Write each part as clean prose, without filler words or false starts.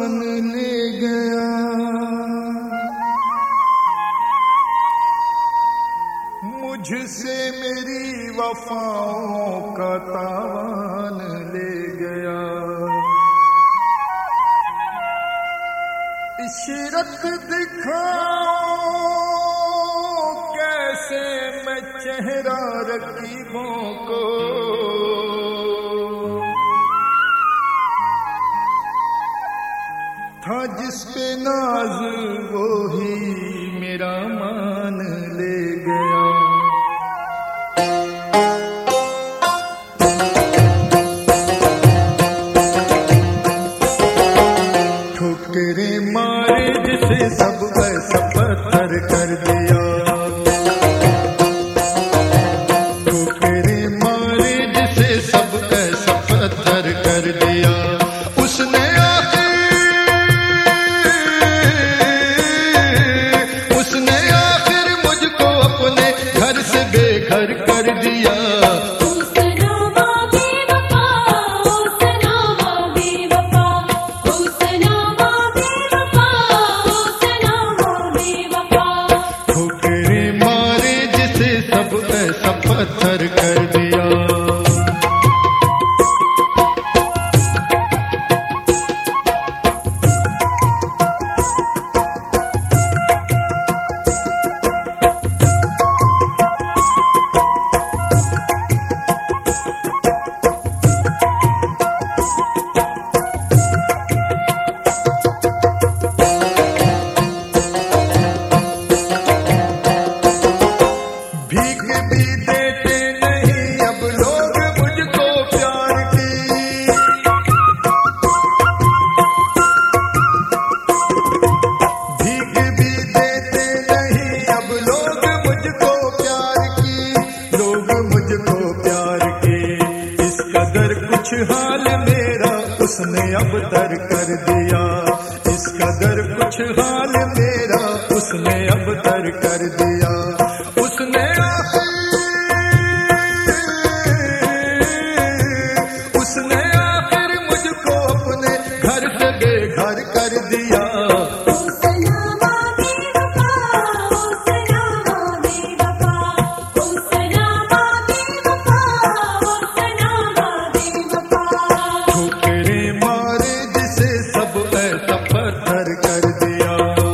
मान ले गया। मुझसे मेरी वफाओं का तावान ले गया। इशरत दिखाओ कैसे मैं चेहरा रकीबों को, था जिस पे नाज वो ही मेरा मान ले गया। ठोकरे मारे जिसे सब ऐसा पत्थर कर दिया। ठोकरे मारे जिसे सब ऐसा पत्थर कर दिया। उसने आखिर मुझको अपने घर से बेघर कर दिया। ठोकरे मारे जिसे सब ऐसा पत्थर कर दिया। भीख भी देते नहीं अब लोग मुझको प्यार की। भीख भी देते नहीं अब लोग मुझको प्यार की। लोग मुझको प्यार की। इस कदर कुछ हाल मेरा उसने अब तर कर दिया। इस कदर कुछ हाल मेरा उसने अब तर कर दिया। उसने आखिर मुझको अपने घर से बेघर कर दिया। ठोकरे मारे जिसे सब ऐसा पत्थर कर दिया।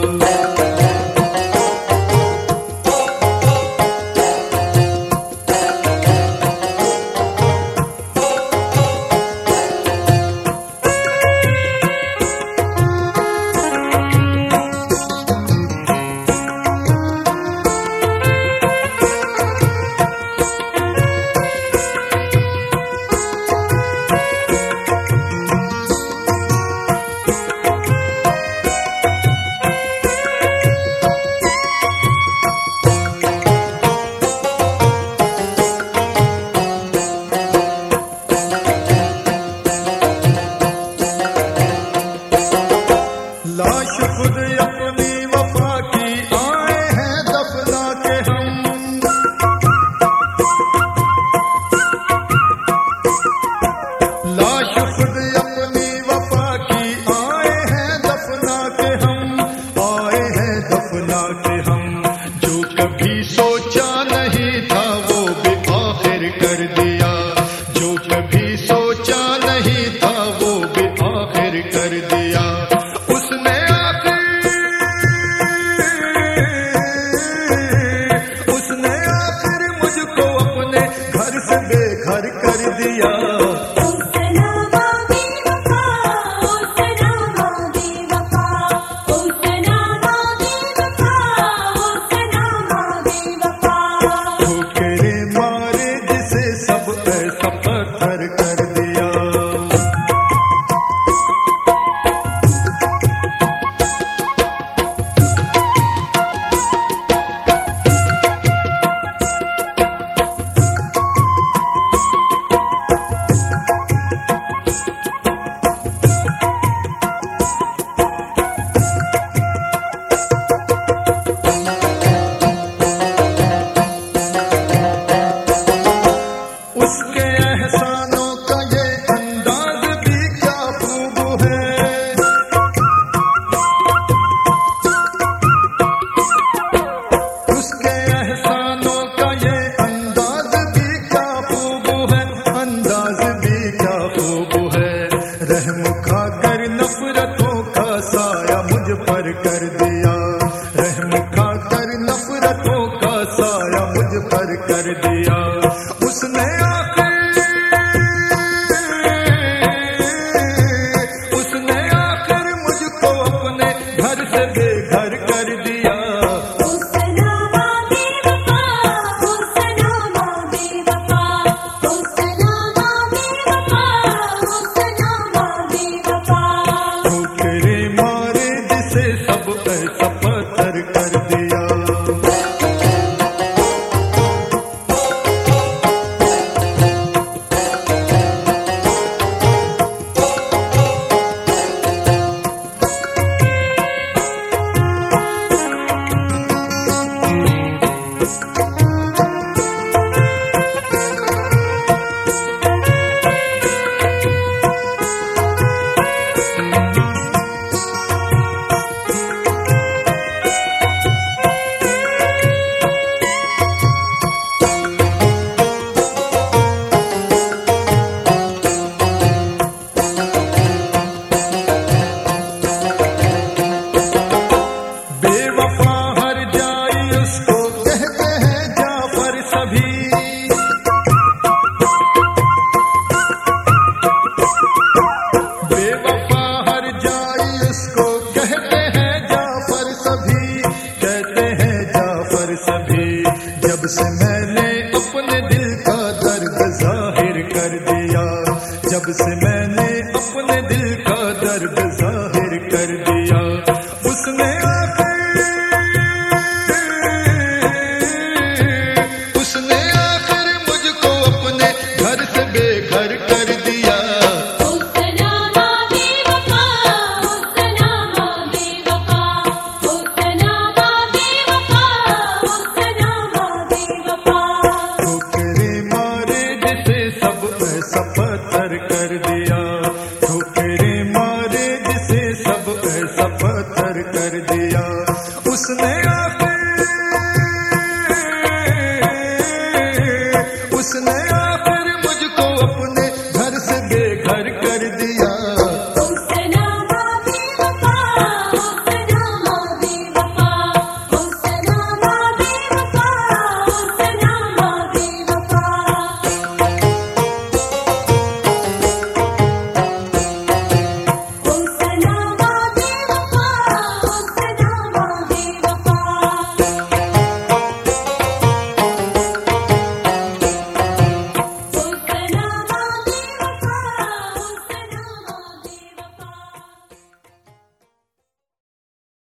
लाश खुद अपनी वफा की आए हैं दफना के हम। लाश खुद अपनी वफा की आए हैं दफना के हम। आए हैं दफना के हम। जो कभी सोचा नहीं था वो भी आखिर कर दिया। जो कभी सोचा नहीं था वो भी आखिर कर दिया। उसने आखिर मुझको अपने घर से बेघर कर दिया। ठोकरे मारे जिसे सब ऐसा पत्थर कर दिया। रहम खातर नफरतों का साया मुझ पर कर दिया। उसने आखिर मुझको अपने घर से बेघर कर दिया। ठोकरे मारे जिसे सब ऐसा पत्थर कर दिया। बेवफा हर जाई उसको कहते हैं जाफर सभी, कहते हैं जाफर सभी। जब से मैंने अपने दिल का दर्द जाहिर कर दिया, जब से मैंने अपने दिल का दर्द जाहिर कर दिया। उसने आखिर मुझको अपने घर से बेघर कर दिया। पत्थर कर दिया, ठोकरे मारे जिसे सब ऐसा पत्थर कर दिया। उसने